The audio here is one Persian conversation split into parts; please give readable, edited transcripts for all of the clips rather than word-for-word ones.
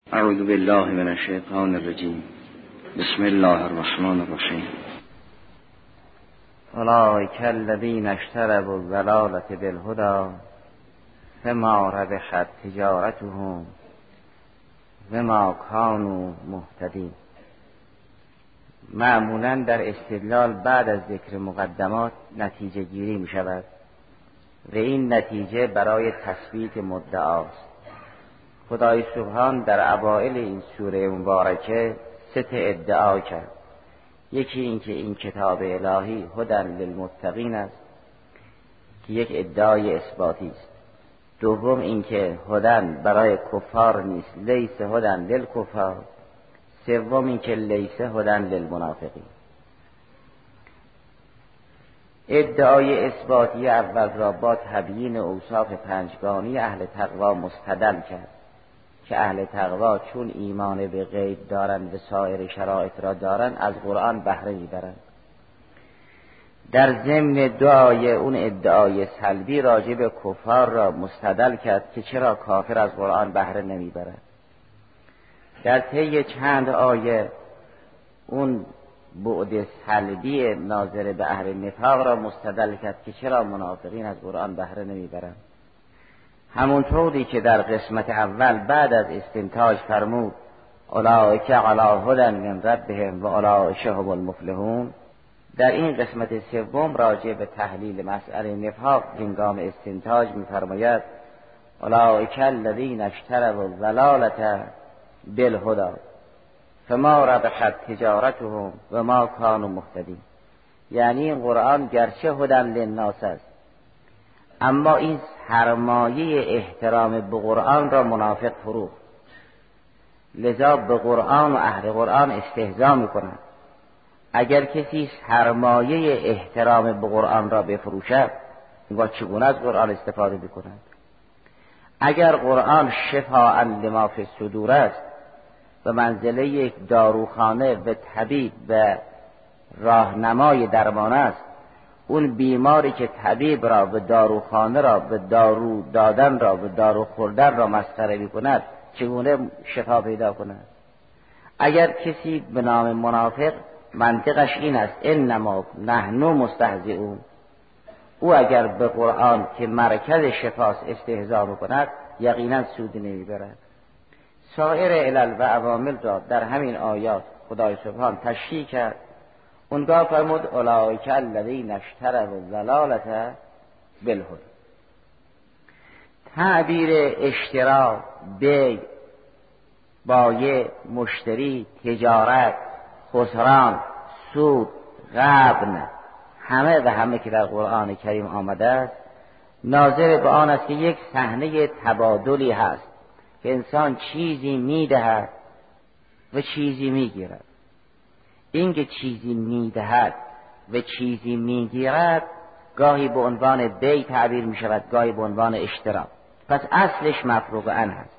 اعوذ بالله من الشیطان الرجیم. بسم الله الرحمن الرحیم. اولئک الذین اشتروا الضلالة بالهدی فما ربحت تجارتهم وما کانوا مهتدین. معمولا در استدلال بعد از ذکر مقدمات نتیجه گیری می شود و این نتیجه برای تثبیت مدعاست. خدای سبحان در اوائل این سوره مبارکه سه ادعا کرد. یکی این که این کتاب الهی هدی للمتقین است که یک ادعای اثباتی است. دوم این که هدی برای کفار نیست، لیس هدی للکفار. سوم این که لیس هدی للمنافقین. ادعای اثباتی اول را با تبیین اوصاف پنجگانی اهل تقوا مستدل کرد که اهل تقوا چون ایمان به غیب دارند و سایر شرایط را دارند از قرآن بهره میبرند. در ضمن دعای اون ادعای سلبی راجع به کفار را مستدل کرد که چرا کافر از قرآن بهره نمیبرد. در طی چند آیه اون بعد سلبی ناظر به اهل نفاق را مستدل کرد که چرا منافقین از قرآن بهره نمیبرند. همونطوری که در قسمت اول بعد از استنتاج فرمود اولئک علی هدی من ربهم و اولئک هم المفلحون، در این قسمت سوم راجع به تحلیل مسئله نفاق هنگام استنتاج می‌فرماید اولئک الذین اشتروا الضلالة بالهدی فما ربحت تجارتهم و ما کانوا مهتدین. یعنی این قرآن گرچه هدی للناس است اما این سرمایه احترام به قرآن را منافق فروخت، لذا به قرآن و اهل قرآن استهزا می‌کنند. اگر کسی سرمایه احترام به قرآن را بفروشد با چگونه از قرآن استفاده می‌کند؟ اگر قرآن شفاء لما فی الصدور است به منزله یک داروخانه و طبیب و راهنمای درمان است، اون بیماری که طبیب را و داروخانه را و دارو دادن را و دارو خوردن را مسخره می‌کند چگونه شفا پیدا کند؟ اگر کسی به نام منافق منطقش این است انما نحن مستهزئون، او اگر به قرآن که مرکز شفاست استهزا می‌کند یقینا سود نمی‌برد. سایر علل و عوامل را در همین آیات خدای سبحان تشریح کرد. اونگاه فرمود اولئک الذین اشتروا الضلالة بالهدی. تعبیر اشترا، بیع، بایع، مشتری، تجارت، خسران، سود، غبن، همه که در قرآن کریم آمده است ناظر به آن است که یک صحنه تبادلی هست که انسان چیزی میدهد و چیزی میگیرد. این که چیزی میدهد و چیزی میگیرد گاهی به عنوان بیع تعبیر میشود، گاهی به عنوان اشترا. پس اصلش مفروغ عن هست.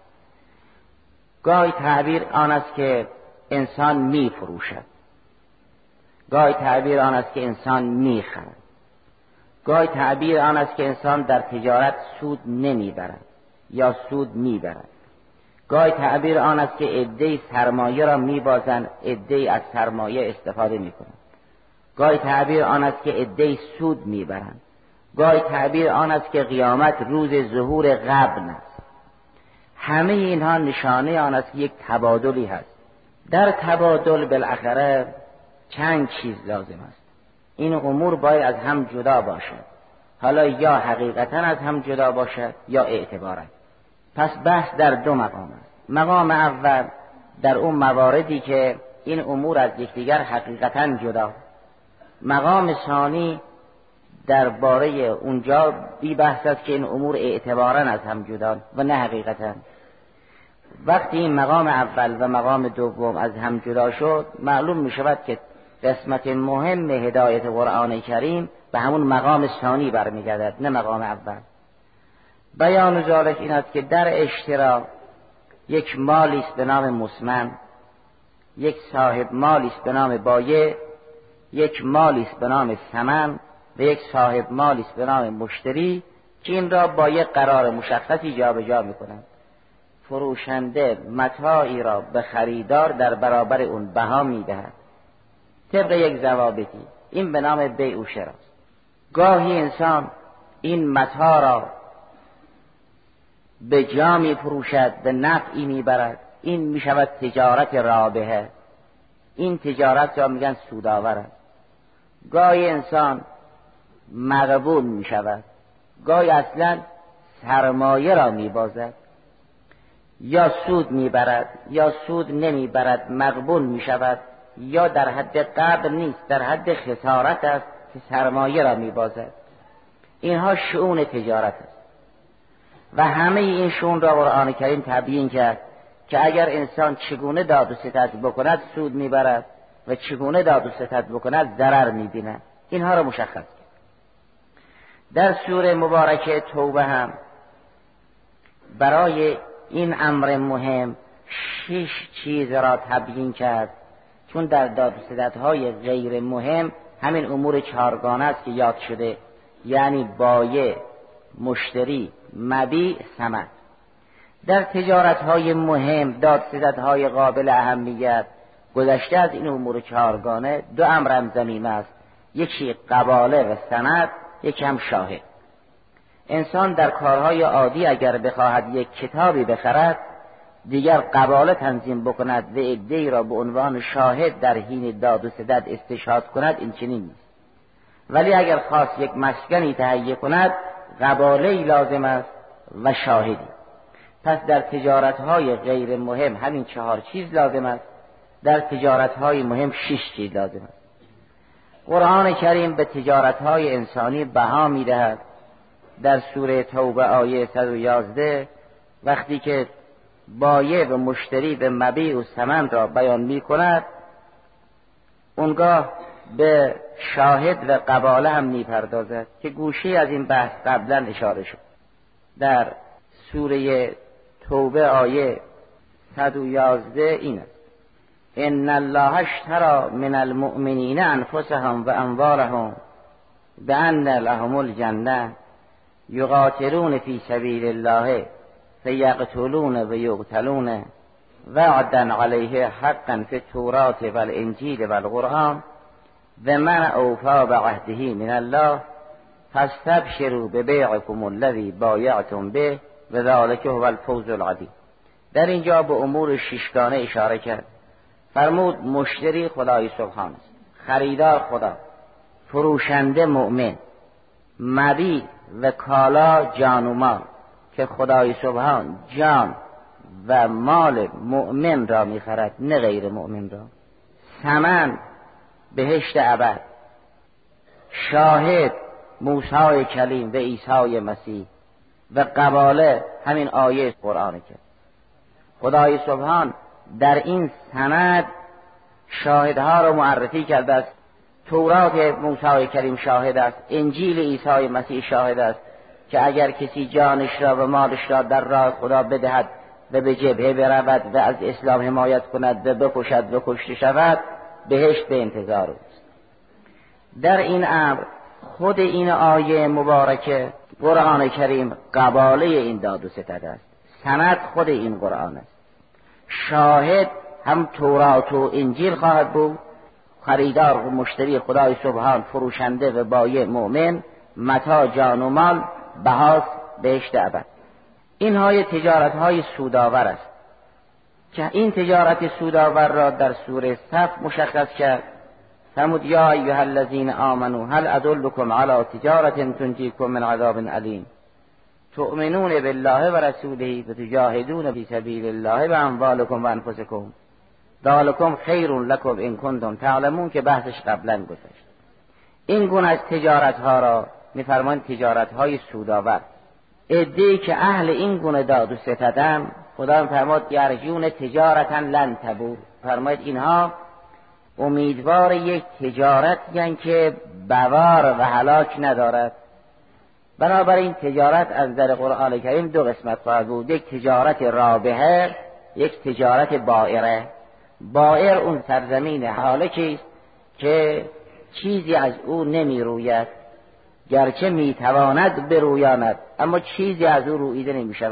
گاهی تعبیر آن است که انسان میفروشد، گاهی تعبیر آن است که انسان میخرد، گاهی تعبیر آن است که انسان در تجارت سود نمیبرد یا سود میبرد، گاهی تعبیر آن است که عده‌ای سرمایه را میبازند، عده‌ای از سرمایه استفاده میکنند، گاهی تعبیر آن است که عده‌ای سود میبرند، گاهی تعبیر آن است که قیامت روز ظهور غبن است. همه اینها نشانه آن است که یک تبادلی هست. در تبادل بالاخره چند چیز لازم است. این امور باید از هم جدا باشد، حالا یا حقیقتا از هم جدا باشد یا اعتبارا. پس بحث در دو مقام است. مقام اول در اون مواردی که این امور از یکدیگر حقیقتا جدا. مقام ثانی درباره اونجا بی بحث است که این امور اعتبارا از هم جدا و نه حقیقتا. وقتی این مقام اول و مقام دوم از هم جدا شد معلوم می شود که قسمت مهم هدایت قرآن کریم به همون مقام ثانی برمیگردد نه مقام اول. بیان ذالک این است که در اشترا یک مالی است به نام مسمن، یک صاحب مالی است به نام بایع، یک مالی است به نام ثمن و یک صاحب مالی است به نام مشتری که این را با یک قرار مشخصی جابجا می‌کنند. فروشنده متاعی را به خریدار در برابر اون بها میدهد طبق یک ضوابطی، این به نام بیع و شراست. گاهی انسان این متاع را به جا می فروشد، به نفعی میبرد، این میشود تجارت رابحه، این تجارت را میگن سودآور است. گاهی انسان مغبون میشود، گاهی اصلا سرمایه را میبازد، یا سود میبرد یا سود نمیبرد، مغبون میشود، یا در حد قبض نیست، در حد خسارت است که سرمایه را میبازد. اینها شؤون تجارت است و همه این شؤون را قرآن کریم تبیین کرد که اگر انسان چگونه داد و ستد بکند سود میبرد و چگونه داد و ستد بکند ضرر میبیند. اینها را مشخص کرد. در سوره مبارکه توبه هم برای این امر مهم 6 چیز را تبیین کرد، چون در داد و ستدهای غیر مهم همین امور 4 است که یاد شده، یعنی بایع، مشتری، مبیع، ثمن. در تجارت‌های مهم، داد ستدهای قابل اهمیت، گذشته از این امور 4 2 امر ضمیمه است، یکی قباله و سند، یکی هم شاهد. انسان در کارهای عادی اگر بخواهد یک کتابی بخرد، دیگر قباله تنظیم بکند و عده‌ای را به عنوان شاهد در حین داد و ستد استشهاد کند، این چنین نیست. ولی اگر خواست یک مسکنی تهیه کند، قباله‌ای لازم است و شاهدی. پس در تجارت‌های غیر مهم همین 4 چیز لازم است، در تجارت‌های مهم 6 چیز لازم است. قرآن کریم به تجارت‌های انسانی بها می‌دهد. در سوره توبه آیه 111 وقتی که بایع و مشتری به مبیع و ثمن را بیان می‌کند، اونگاه به شاهد و قباله هم می‌پردازد که گوشه از این بحث قبلا اشاره شد. در سوره توبه آیه 111 این است: ان الله اشتری من المؤمنین انفسهم و اموالهم بأن لهم الجنة یقاتلون فی سبیل الله فیقتلون و یقتلون وعدا علیه حقا فی التوراة والانجیل والقرآن و من اوفی بعهده من الله فاستبشروا ببیعکم الذی بایعتم به و ذلک هو الفوز العظیم. در اینجا به امور 6 اشاره کرد. فرمود مشتری خدای سبحان است، خریدار خدا، فروشنده مؤمن، مبیع و کالا جان و مال که خدای سبحان جان و مال مؤمن را می‌خرد نه غیر مؤمن را، ثمن بهشت ابد، شاهد موسی کلیم و عیسی مسیح و قباله همین آیه قرآن کرد. خدای سبحان در این سند شاهدها را معرفی کرده است. تورات موسی کلیم شاهد است، انجیل عیسی مسیح شاهد است که اگر کسی جانش را و مالش را در راه خدا بدهد و به جبهه برود و از اسلام حمایت کند و بکشد و کشته شود، بهشت به انتظار اوست. در این امر خود این آیه مبارکه قرآن کریم قباله این داد و ستد است، سند خود این قرآن است. شاهد هم تورات و انجیل خواهد بود، خریدار و مشتری خدای سبحان، فروشنده و بایع مؤمن، متاع جان و مال، بهاست بهشت ابد. اینهای تجارت های سودآور است که این تجارت سودآور را در سوره صف مشخص کرد. فرمود یا ایها الذین آمنوا هل ادلکم علی تجارة تنجیکم من عذاب علیم تؤمنون بالله و رسوله و تجاهدون فی سبیل الله باموالکم و انفسکم ذلکم خیر لکم ان کنتم تعلمون که بحثش قبلا گذشت. این گونه از تجارت ها را می‌فرمایند تجارت های سودآور. عده‌ای که اهل این گونه داد و ستدن، خدا فرمود یرجون تجارتا لن تبور، فرماید اینها امیدوار یک تجارت یعنی که بوار و هلاک ندارد. بنابراین تجارت از در قرآن کریم 2 قسمت خواهد بود، یک تجارت رابحه، یک تجارت بائره. بائر اون سرزمین هالکی است که چیزی از او نمی روید، گرچه می تواند برویاند اما چیزی از او رویده نمی شود.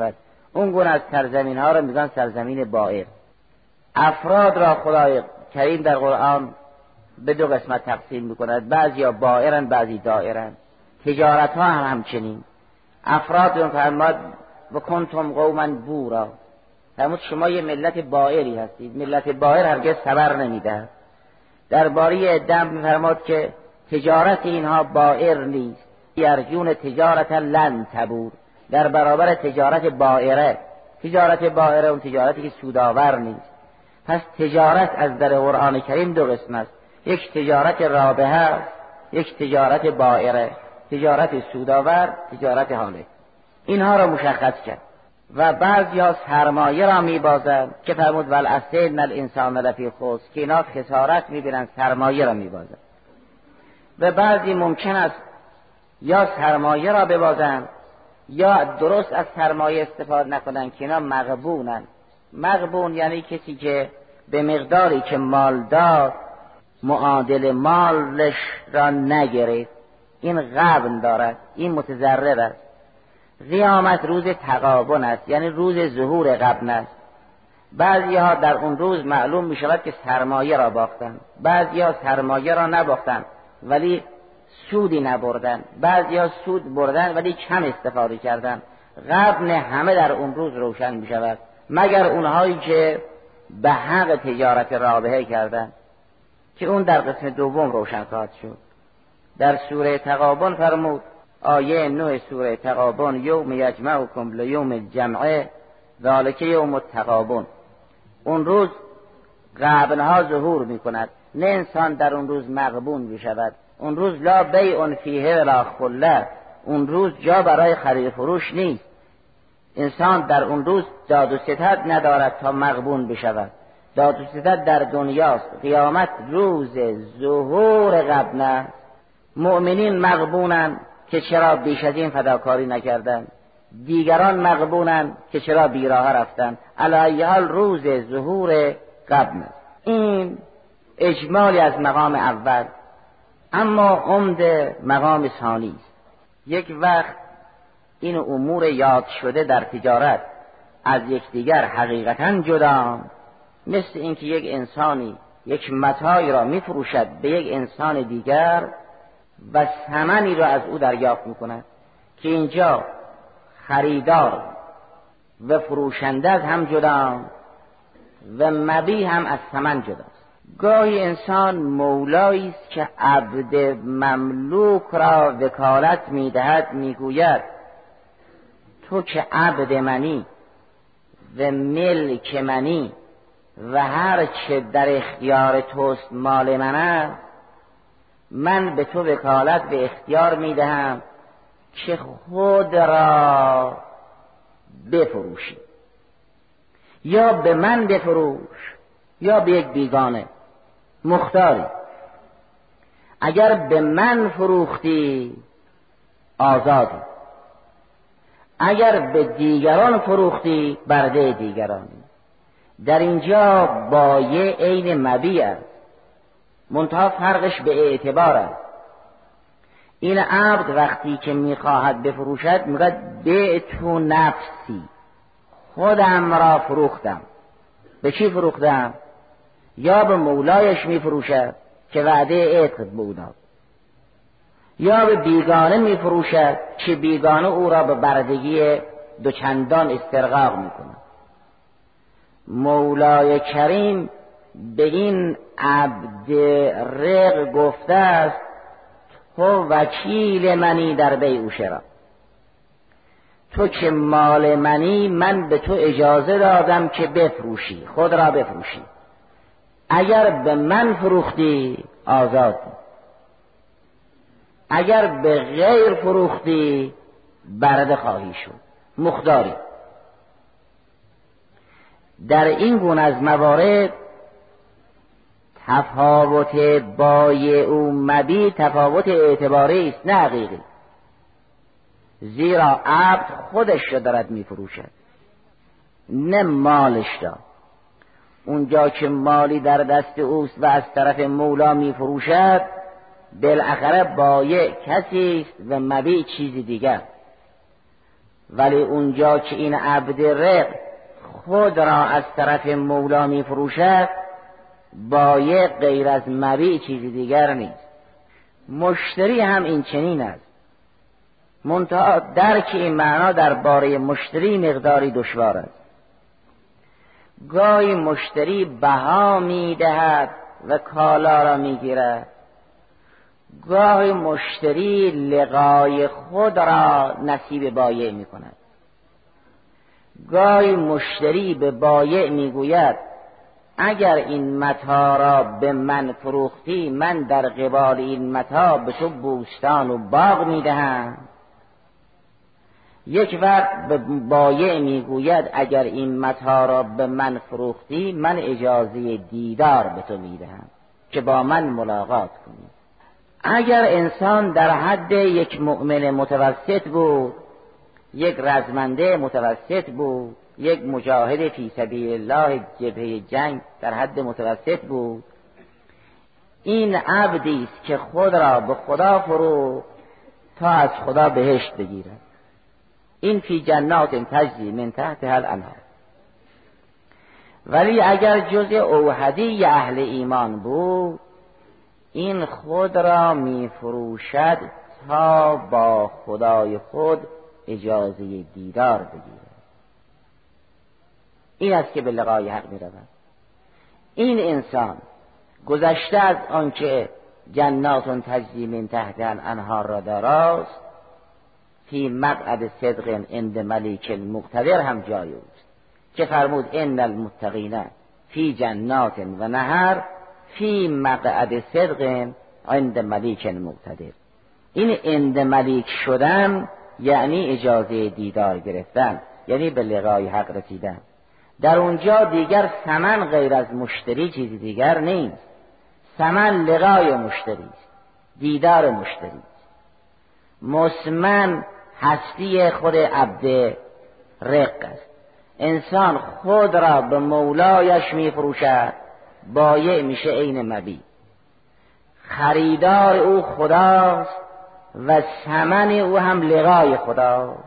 اون گونه از سرزمین ها رو میگن سرزمین بائر. افراد را خدای کریم در قرآن به دو قسمت تقسیم میکند، بعضی ها بائرن بعضی دائرن. تجارت ها هم همچنین. افراد رو فرماد و کنتم قوما بورا، فرمود شما یه ملت بائری هستید. ملت بائر هرگز صبر نمیده. درباره عده میفرماد که تجارت اینها بائر نیست، یرجون تجارت لن تبور، در برابر تجارت بائره. تجارت بائره اون تجارتی که سودآور نیست. پس تجارت از در قرآن کریم دو قسم است، یک تجارت رابحه است، یک تجارت بائره، تجارت سودآور، تجارت هالک. اینها را مشخص کرد. و بعضی ها سرمایه را میبازند که فرمود والعصر ان الانسان لفی خسر، که اینا خسارت میبینند، سرمایه را میبازند. و بعضی ممکن است یا سرمایه را ببازند یا درست از سرمایه استفاده نکنند، که اینا مغبونند. مغبون یعنی کسی که به مقداری که مال داد معادل مالش را نگرفت، این غبن دارد، این متضرر است. قیامت روز تغابن است، یعنی روز ظهور غبن است. بعضی ها در اون روز معلوم می شود که سرمایه را باختند، بعضی ها سرمایه را نباختند ولی سودی نبردند، بعضی ها سود بردند ولی کم استفاده کردند. غبن همه در اون روز روشن می شود، مگر اونهایی که به حق تجارت رابحه کردند، که اون در قسم دوم روشن خواهد شد. در سوره تغابن فرمود، آیه 9 سوره تغابن، یوم یجمعکم لیوم الجمع ذالک یوم التغابن. اون روز غبنها ظهور می کند، نه انسان در اون روز مغبون می شود. اون روز لا بیع فیه ولا خله، اون روز جا برای خرید فروش نیست. انسان در اون روز داد و ستد ندارد تا مغبون بشود. داد و ستد در دنیاست. قیامت روز ظهور غبن است. مؤمنین مغبونند که چرا بیش از این فداکاری نکردند، دیگران مغبونند که چرا بیراه رفتند. علی حال روز ظهور غبن است. این اجمالی از مقام اول. اما عمده مقام ثانی است. یک وقت این امور یاد شده در تجارت از یکدیگر حقیقتا جدا، مثل اینکه یک انسانی یک متاعی را میفروشد به یک انسان دیگر و ثمنی را از او دریافت میکند، که اینجا خریدار و فروشنده از هم جدا و مبیع هم از ثمن جداست. گاهی انسان مولایی است که عبد مملوک را وکالت میدهد، میگوید تو که عبد منی و ملک منی و هر چه در اختیار توست مال من است، من به تو وکالت به اختیار میدهم که خود را بفروشی، یا به من بفروش یا به یک بیگانه، مختاری. اگر به من فروختی آزادی، اگر به دیگران فروختی برده دیگرانی. در اینجا بایع عین مبیع است، منتها فرقش به اعتبار است. این عبد وقتی که میخواهد بفروشد میگوید بعت نفسی، خودم را فروختم. به چی فروختم؟ یا به مولایش میفروشد که وعده عتق بودم، یا به بیگانه میفروشد که بیگانه او را به بردگی دوچندان استرقاق میکند. مولای کریم به این عبد رق گفته است تو وکیل منی در بیع و شرا، تو که مال منی من به تو اجازه دادم که بفروشی، خود را بفروشی. اگر به من فروختی آزاد، اگر به غیر فروختی برده خواهی شد، مختاری. در این گونه از موارد تفاوت بایع و مبیع تفاوت اعتباری است، نه حقیقی. زیرا عبد خودش را دارد میفروشد، نه مالش را. اونجا که مالی در دست اوست و از طرف مولا میفروشد، بالاخره بایع کسی است و مبیع چیزی دیگر. ولی اونجا که این عبد رق خود را از طرف مولا می فروشد، بایع غیر از مبیع چیزی دیگر نیست. مشتری هم این چنین است، منتها درک این معنا درباره مشتری مقداری دشوار است. گاهی مشتری بها می دهد و کالا را می گیرد، گاهی مشتری لقای خود را نصیب بایع می کند. گاهی مشتری به بایع می گوید اگر این متاع را به من فروختی، من در قبال این متاع به تو بوستان و باغ می دهم. یک وقت به بایع می گوید اگر این متاع را به من فروختی، من اجازه دیدار به تو می دهم که با من ملاقات کنی. اگر انسان در حد یک مؤمن متوسط بود، یک رزمنده متوسط بود، یک مجاهد فی سبیل الله جبهه جنگ در حد متوسط بود، این عبدی است که خود را به خدا فروخت تا از خدا بهشت بگیرد. این فی جنات تجری من تحتها الانهار. ولی اگر جزء اوحدی اهل ایمان بود، این خود را می فروشد تا با خدای خود اجازه دیدار بگیرد. این است که به لقای حق می رود. این انسان گذشته از آنکه جنات تجری من تحتها الانهار را داراست، فی مقعد صدق عند ملیک مقتدر هم جای اوست که فرمود ان المتقین فی جنات و نهر فی مقعد صدق عند ملیک مقتدر. این عند ملیک شدن یعنی اجازه دیدار گرفتن، یعنی به لقای حق رسیدن. در اونجا دیگر ثمن غیر از مشتری چیزی دیگر نیست. ثمن لقای مشتری است، دیدار مشتری است. مسمن هستی خود عبد رق است. انسان خود را به مولایش می فروشد، بایع میشه عین مبیع. خریدار او خداست و ثمن او هم لقای خداست.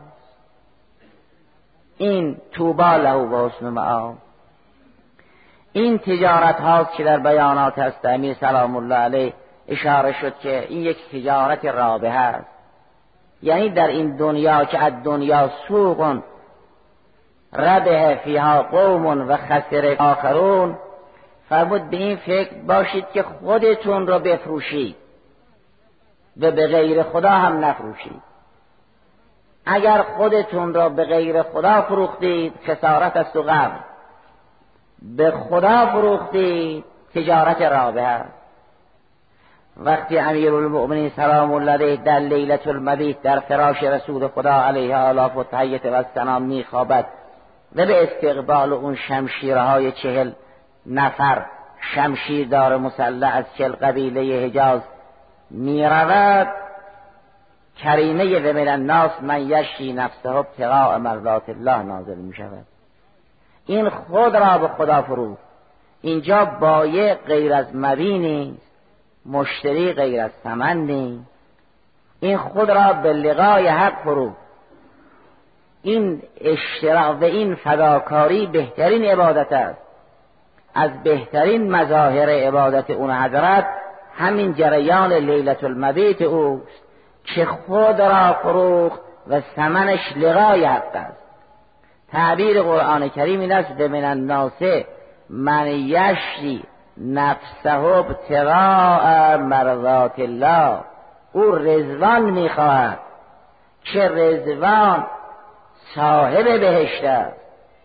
این طوبی له و حسن مآب. این تجارت هاست که در بیانات هست امیر سلام الله علیه اشاره شد که این یک تجارت رابحه است. یعنی در این دنیا که از دنیا سوق ربح فیها قوم و خسر آخرون، فرمود به این فکر باشید که خودتون را بفروشید و به غیر خدا هم نفروشید. اگر خودتون را به غیر خدا فروختید خسارت است و غم، به خدا فروختید تجارت رابحه است. وقتی امیرالمؤمنین سلام الله علیه در لیلة المبیت در فراش رسول خدا علیه آلاف و تحیت و السلام میخوابد و به استقبال اون شمشیرهای 40 نفر شمشیردار مسلح از 40 قبیله حجاز میرود، کریمه و من الناس من یشری نفسه ابتغاء مرضات الله نازل میشود. این خود را به خدا فروخت. اینجا بایع غیر از مبیع نیست، مشتری غیر از ثمن نیست. این خود را به لقای حق فروخت. این اشتراک و این فداکاری بهترین عبادت است. از بهترین مظاهر عبادت اون حضرت همین جریان لیلة المبیت اوست که خود را فروخت و ثمنش لقای حق است. تعبیر قرآن کریم این است و من الناس من یشری نفسه ابتغاء مرضات الله. او رضوان میخواهد که رضوان صاحب بهشت است.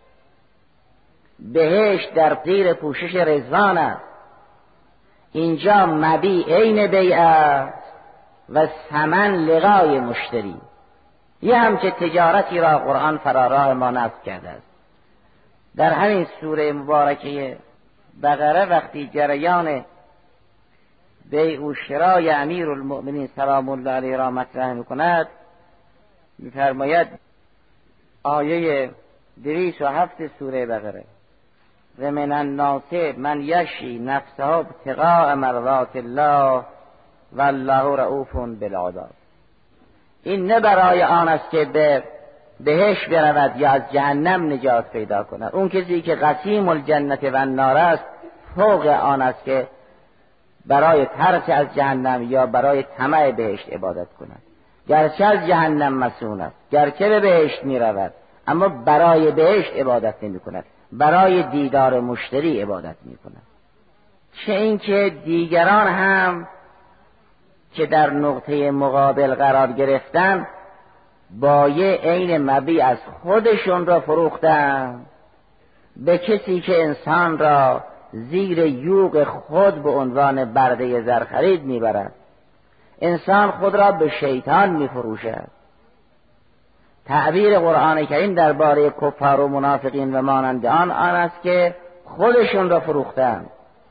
بهشت در زیر پوشش رضوان است. اینجا مبیع عین بیع است و ثمن لقای مشتری. یه همچه تجارتی را قرآن فراراه ما نصب کرده است. در همین سوره مبارکه بقره وقتی جریان بیع و شرای امیرالمؤمنین سلام الله علیه را مطرح میکند، میفرماید آیه 207 سوره بقره و من الناس من یشری نفسه ابتغاء مرضات الله والله رؤوف بالعباد. این نه برای آن است که به بهشت برود یا از جهنم نجات پیدا کند. اون کسی که قسیم الجنت و النار است فوق آن است که برای ترس از جهنم یا برای طمع بهشت عبادت کند. گرچه از جهنم مسئول است، گرچه به بهشت می رود، اما برای بهشت عبادت نمی کند، برای دیدار مشتری عبادت می کند. چه اینکه دیگران هم که در نقطه مقابل قرار گرفتن بایع عین مبیع از خودشون را فروختن به کسی که انسان را زیر یوغ خود به عنوان برده زر خرید میبرد. انسان خود را به شیطان میفروشد. تعبیر قرآن کریم درباره کفار و منافقین و مانند آن است که خودشون را فروختن.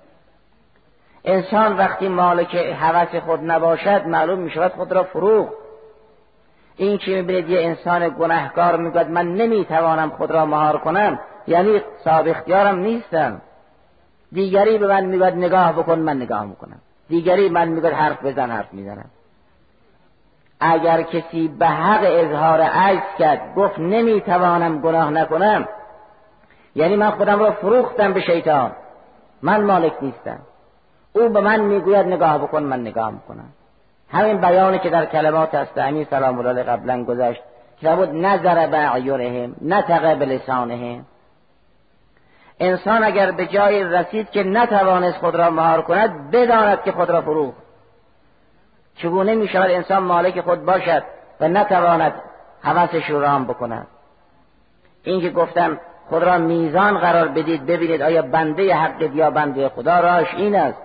انسان وقتی مالک هوس خود نباشد معلوم میشود خود را فروخت. این که میبینید یه انسان گناهکار میگوید من نمیتوانم خود را مهار کنم، یعنی صاحب اختیارم نیستم. دیگری به من میگوید نگاه بکن، من نگاه میکنم. دیگری من میگوید حرف بزن، حرف میزنم. اگر کسی به حق اظهار عجز کرد گفت نمیتوانم گناه نکنم، یعنی من خودم را فروختم به شیطان، من مالک نیستم. او به من میگوید نگاه بکن، من نگاه میکنم. همین بیانی که در کلمات استعمی سلام الله علیه قبلا گذشت که بود نظر به اعیونهم نطق بلسانهم. انسان اگر به جای رسید که نتوانست خود را مهار کند بداند که خود را فروخت. چگونه می شود انسان مالک خود باشد و نتواند هوسش رو رام بکند؟ این که گفتم خود را میزان قرار بدید ببینید آیا بنده حق یا بنده خدا. راهش این است.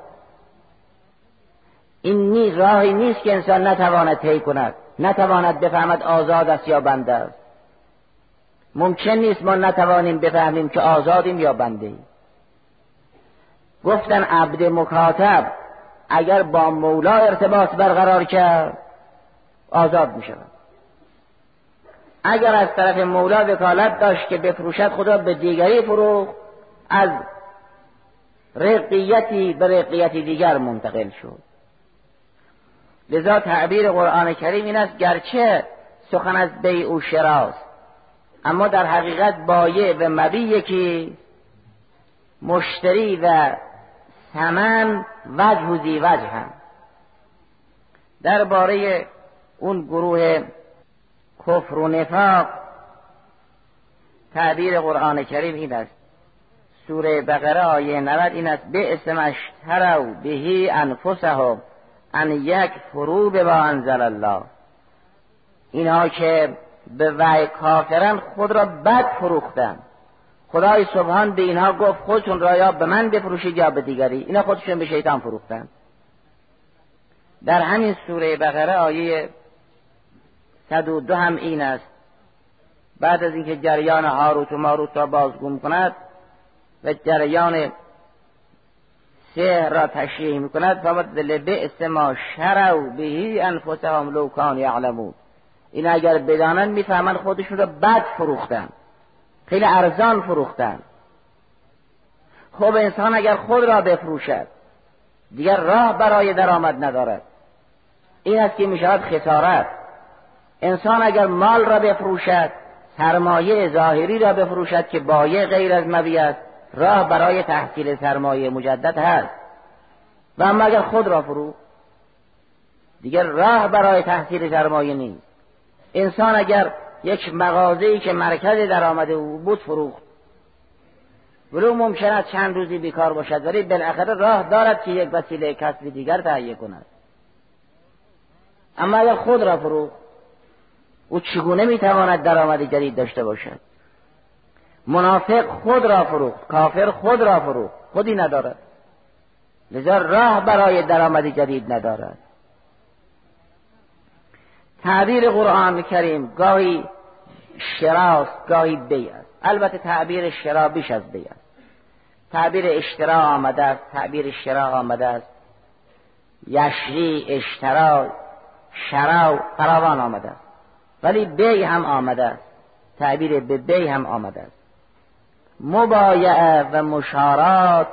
این راهی نیست که انسان نتواند طی کند، نتواند بفهمد آزاد است یا بنده است. ممکن نیست ما نتوانیم بفهمیم که آزادیم یا بنده ایم. گفتن عبد مکاتب اگر با مولا ارتباط برقرار کرد آزاد می شود. اگر از طرف مولا وکالت داشت که بفروشد خدا به دیگری فروخت، از رقیتی به رقیتی دیگر منتقل شد. لذا تعبیر قرآن کریم این است گرچه سخن از بیع و شراست، اما در حقیقت بایع و مبیع که مشتری و ثمن وجه و ذی وجه هم. درباره اون گروه کفر و نفاق تعبیر قرآن کریم این است. سوره بقره آیه 90 این است بئس ما اشتروا به انفسهم ان یکفروا بما انزل الله. اینها که به وحی کافرن خود را بد فروختن. خدای سبحان به اینها گفت خودتون را یا به من بفروشید یا به دیگری. اینا خودشون به شیطان فروختن. در همین سوره بقره آیه 102 هم این است. بعد از اینکه جریان هاروت و ماروت را بازگو کند و جریان سحر را تشریح میکند فقط لبئس ما شروا به انفسهم لو کانوا یعلمون. این اگر بدانن میفهمن خودشون را بد فروختن، خیلی ارزان فروختن. خب انسان اگر خود را بفروشد دیگر راه برای درآمد ندارد. این است که میشود خسارت. انسان اگر مال را بفروشد، سرمایه ظاهری را بفروشد که بایع غیر از مبیع است، راه برای تحصیل سرمایه مجدد هست. و اما اگر خود را فروخت دیگر راه برای تحصیل سرمایه نیست. انسان اگر یک مغازه‌ای که مرکز درآمد او بود فروخت، ولو ممکن است چند روزی بیکار باشد ولی بالاخره راه دارد که یک وسیله کسب دیگر تهیه کند. اما اگر خود را فروخت او چگونه میتواند درآمد جدید داشته باشد؟ منافق خود را فروخت، کافر خود را فروخت، خودی ندارد، لذا راه برای درآمد جدید ندارد. تعبیر قرآن کریم گاهی شراست گاهی بیع است. البته تعبیر شرا بیش از بیع است. تعبیر اشترا آمده است، تعبیر شرا آمده است، یشری، اشترا، شرا فراوان آمده است. ولی بیع هم آمده است، تعبیر به بیع هم آمده است. مبایعه و مشارات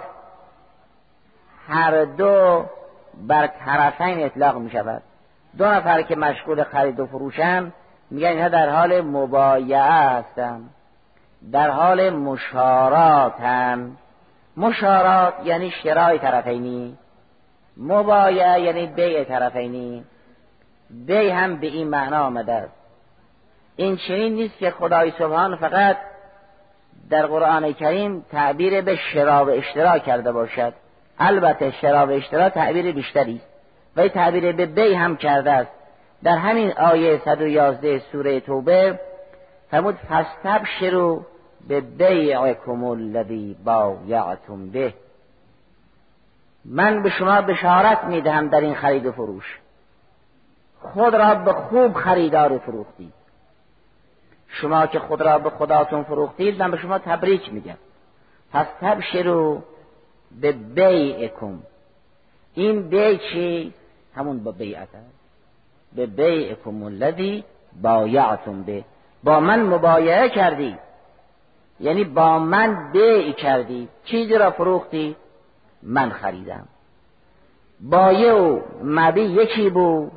هر دو بر طرفین اطلاق می شود. دو نفر که مشغول خرید و فروشن میگن اینها در حال مبایعه هستن، در حال مشاراتن. مشارات یعنی شرای طرفینی، مبایعه یعنی بیع طرفینی. بیع هم به این معنا آمده است. این چنین نیست که خدای سبحان فقط در قرآن کریم تعبیر به شرا و اشترا کرده باشد. البته شرا و اشترا تعبیر بیشتری است و تعبیر به بیع هم کرده است. در همین آیه 111 سوره توبه فرمود فاستبشروا ببیعکم الذی بایعتم به. من به شما بشارت میدهم در این خرید و فروش، خود را به خوب خریدار فروختید. شما که خود را به خداتون فروختید، من به شما تبریک میگم. فاستبشروا ببیعکم. این بیع چی؟ همون با بیعت است. ببیعکم الذی بایعتم به. با من مبایعه کردی، یعنی با من بیع کردی. چیزی را فروختی، من خریدم. بایع و مبیع یکی بود،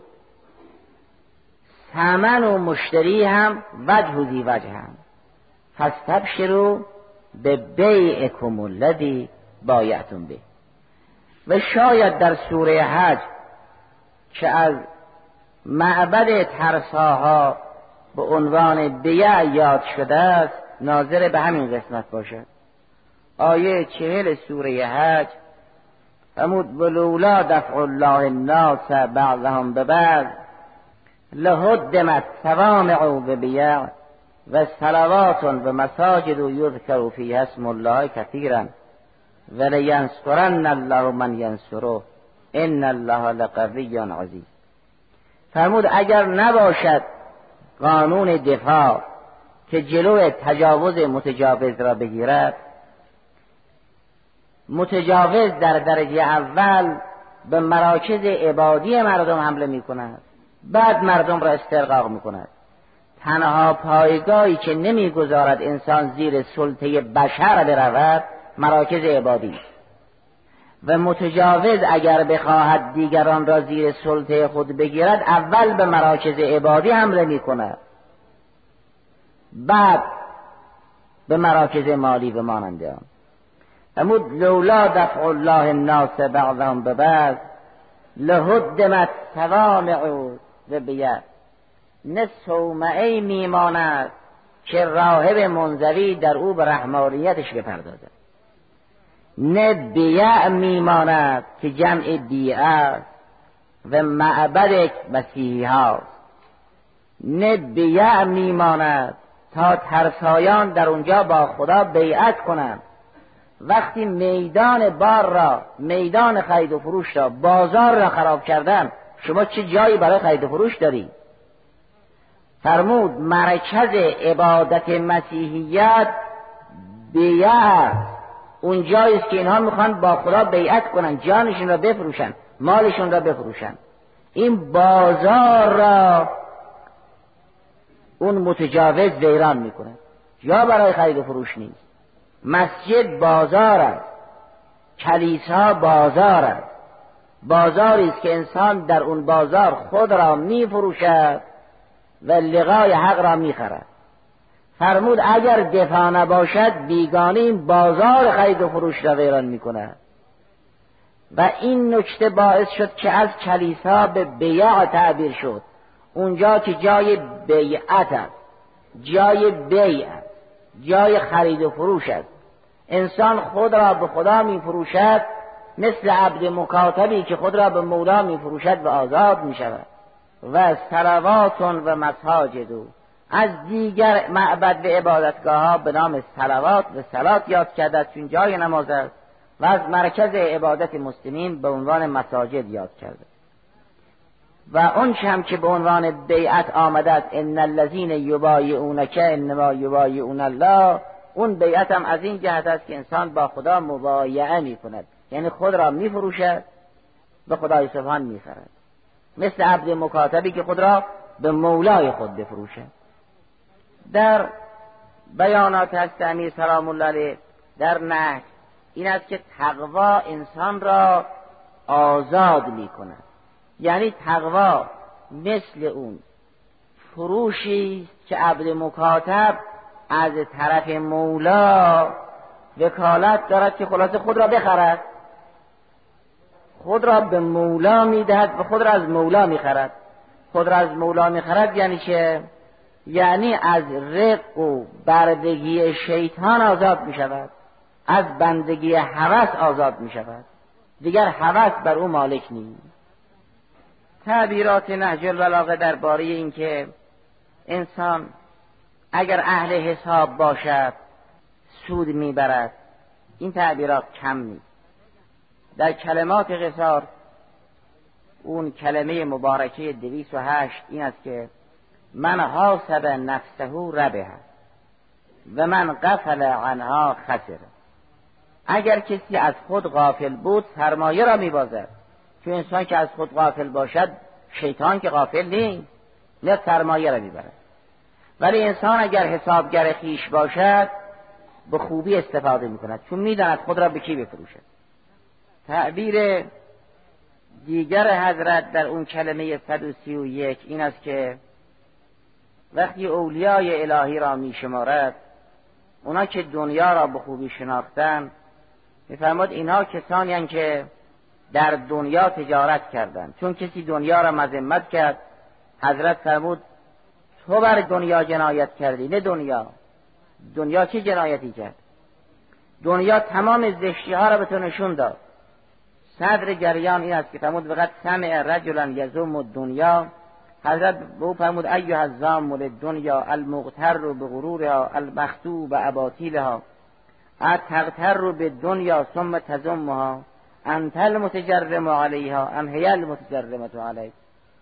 ثمن و مشتری هم وجه و ذی وجه هم. فاستبشروا ببیعکم الذی بایعتم به. و شاید در سوره حج که از معبد ترساها به عنوان بیع یاد شده است، ناظر به همین قسمت باشد. آیه 40 سوره حج فرمود ولولا دفع الله الناس بعضهم ببعض لهدمت صوامع وبیع و صلوات و مساجد یذکر فیها اسم الله کثیرا ولینصرن الله من ینصره ان الله لقوی عزیز. فرمود اگر نباشد قانون دفاع که جلو تجاوز متجاوز را بگیرد، متجاوز در درجه اول به مراکز عبادی مردم حمله می کند، بعد مردم را استرقاق می کند. تنها پایگاهی که نمی گذارد انسان زیر سلطه بشر برود مراکز عبادی، و متجاوز اگر بخواهد دیگران را زیر سلطه خود بگیرد اول به مراکز عبادی حمله می کند، بعد به مراکز مالی و مانند آن. فرمود لولا دفع الله الناس بعضهم ببعض لهدمت صوامع و بیع. نه صومعه میماند که راهب منزوی در او به رحمانیتش بپردازد، نه بیع میماند که جمع بیع و معبد مسیحی هاست، نه بیع میماند تا ترسایان در اونجا با خدا بیعت کنند. وقتی میدان بار را، میدان خرید و فروش را، بازار را خراب کردن، شما چه جایی برای خرید و فروش داری؟ فرمود مرکز عبادت مسیحیت بیع، اون جایی است که اینها میخوان با خدا بیعت کنن، جانشون را بفروشن، مالشون را بفروشن. این بازار را اون متجاوز ویران میکنه، جا برای خرید و فروش نیست. مسجد بازار است، کلیسا بازار است، بازاری است که انسان در اون بازار خود را میفروشد و لقای حق را میخرد. فرمود اگر دفاع نباشد بیگانه این بازار خرید و فروش را ویران میکند. و این نکته باعث شد که از کلیسا به بیع تعبیر شد، اونجا که جای بیعت است، جای بیع است، جای خرید و فروش است. انسان خود را به خدا می فروشد، مثل عبد مکاتبی که خود را به مولا می فروشد و آزاد می شود. و صلوات و مساجد، از دیگر معبد و عبادتگاه ها به نام صلوات و صلات یاد کرده چون جای نماز است، و از مرکز عبادت مسلمین به عنوان مساجد یاد کرده. و اون هم که به عنوان بیعت آمده است ان الذین یبایعونک انما یبایعون الله، اون بیعت هم از این جهت است که انسان با خدا مبایعه می کند، یعنی خود را می فروشد به خدای سبحان می خرد، مثل عبد مکاتبی که خود را به مولای خود بفروشد. در بیانات هست امیر سلام الله علیه در نهی این است که تقوا انسان را آزاد می کند، یعنی تقوا مثل اون فروشی که عبد مکاتب از طرف مولا وکالت دارد که خلاصه خود را بخرد، خود را به مولا میدهد و خود را از مولا میخرد. خود را از مولا میخرد یعنی چه؟ یعنی از رق و بردگی شیطان آزاد میشود، از بندگی هوس آزاد میشود، دیگر هوس بر او مالک نیست. تعبیرات نهج البلاغه درباره این که انسان اگر اهل حساب باشد سود میبرد، این تعبیرات کم نیست. در کلمات قصار اون کلمه مبارکه 208 این است که من حاسب نفسه ربح و من غفل عنها خسر. اگر کسی از خود غافل بود سرمایه را میبازد، چون انسان که از خود غافل باشد شیطان که غافل نیست، نه سرمایه را میبرد. ولی انسان اگر حسابگر خیش باشد به خوبی استفاده میکند، چون میداند خود را به کی بفروشد. تعبیر دیگر حضرت در اون کلمه 131 این است که وقتی اولیای الهی را میشمارد، اونا که دنیا را به خوبی شناختن، میفرماد اینا کسانی هستند که در دنیا تجارت کردند. چون کسی دنیا را مذمت کرد، حضرت فرمود تو بر دنیا جنایت کردی، نه دنیا چه جنایتی کرد؟ دنیا تمام زشتی ها را به تو نشون داد. صدر جریان این است که فرمود وقت سمع رجلا یزم الدنیا، حضرت به او فرمود ایها الزام للدنیا المغتر بغرورها المخدوع باباطیلها اتغتر بالدنیا ثم تذمها انت المتجرم علیها ام هی المتجرمه علیک.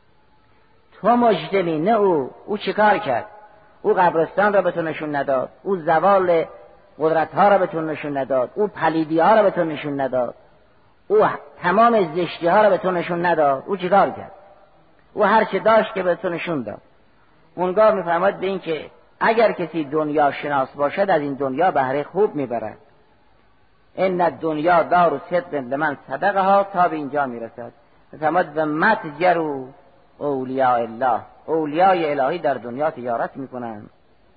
تو مجرمی، نه او چیکار کرد؟ او قبرستان را به تو نشون نداد، او زوال قدرت ها را به تو نشون نداد، او پلیدی ها را به تو نشون نداد، او تمام زشتی ها را به تو نشون نداد. او چیکار کرد؟ او هر چه داشت که به تو نشون داد. اونگاه میفرماد به این که اگر کسی دنیا شناس باشد از این دنیا بهره خوب میبرد. ان الدنیا دار صدق لمن صدقها، تا به اینجا میرسد. میفرماد و متجر اولیاء الله، اولیای الهی در دنیا تجارت میکنند.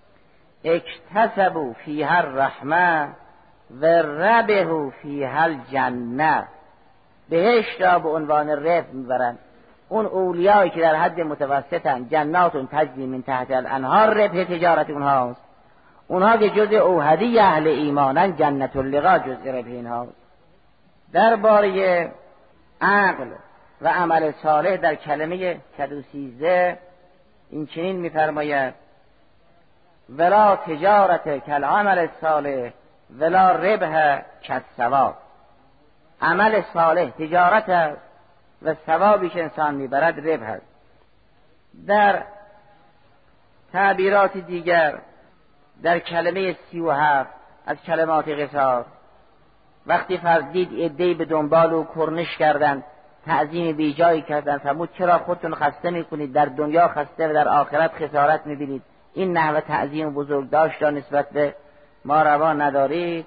اکتسبوا فیها الرحمه و ربحوا فیها الجنه، بهشت را به عنوان ربح میبرند. اون اولیایی که در حد متوسطن، جنات تجری من تحت الانهار، ربح تجارت اونهاست. اونها که جزء اوحدی اهل ایمانن، جنت اللقا جزء ربح اینهاست. درباره عقل و عمل صالح در کلمه 113 این چنین میفرماید ولا تجارت کالعمل الصالح ولا ربح کالثواب. عمل صالح تجارت است و ثوابی که انسان میبرد ربح است. در تعبیرات دیگر در کلمه 37 از کلمات قصار وقتی فرض دید عده‌ای به دنبال او کرنش کردند، تعظیم بیجایی کردند، فرمود چرا خودتون خسته میکنید؟ در دنیا خسته و در آخرت خسارت میبینید. این نحوه تعظیم بزرگ داشت را نسبت به ما روا ندارید.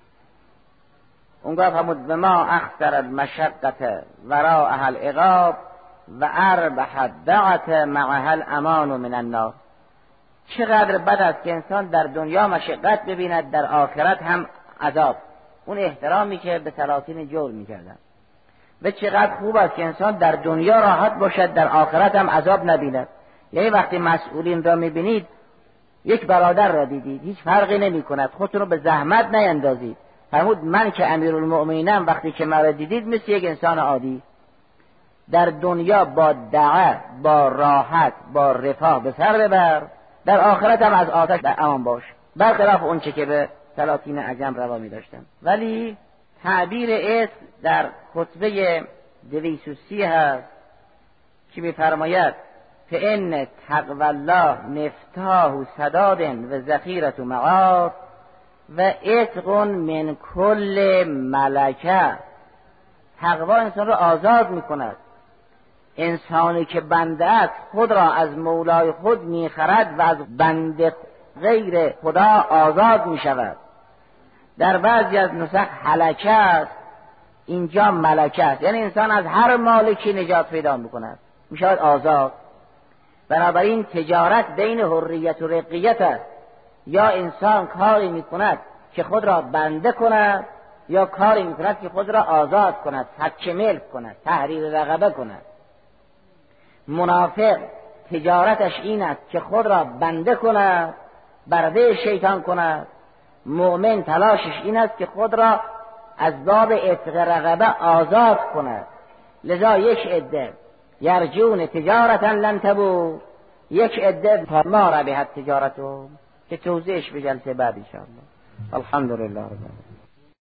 اونگاه فرمود به ما اخسر المشقت وراء العقاب و اربح الدعت معها الامان من النار. چقدر بد است که انسان در دنیا مشقت ببیند، در آخرت هم عذاب. اون احترامی که به سلاطین جور میکردن. و چقدر خوب است که انسان در دنیا راحت باشد، در آخرت هم عذاب نبیند. یعنی وقتی مسئولین را میبینید، یک برادر را دیدید هیچ فرقی نمی کند، خودتون رو به زحمت نیندازید. فرمود من که امیرالمؤمنینم، وقتی که مرا دیدید مثل یک انسان عادی. در دنیا با دعا، با راحت، با رفاه به سر ببر، در آخرت هم از آتش در امان باش، برخلاف اون چه که به سلاطین عجم روا می داشتن. ولی تعبیر اسم در خطبه 230 هست که می فرماید فإن تقوی الله مفتاح سداد و ذخیرة معاد و عتق من کل ملکه. تقوی انسان را آزاد می کند. انسانی که بنده است خود را از مولای خود می خرد و از بنده غیر خدا آزاد می شود. در بعضی از نسخ هلکه است، اینجا ملکه است، یعنی انسان از هر مالکی نجات پیدا می کند، می شود آزاد. بنابراین تجارت بین حریت و رقیت است. یا انسان کاری میکند که خود را بنده کند، یا کاری میکند که خود را آزاد کند، حق ملک کند، تحریر رقبه کند. منافق تجارتش این است که خود را بنده کند، برده شیطان کند. مؤمن تلاشش این است که خود را از باب عتق رقبه آزاد کند. لذا یک عده یرجون تجارتا لن تبور، یک عده ما ربحت تجارتهم، که توضیحش به جلسه بعد ان شاء الله. الحمدلله رب العالمین.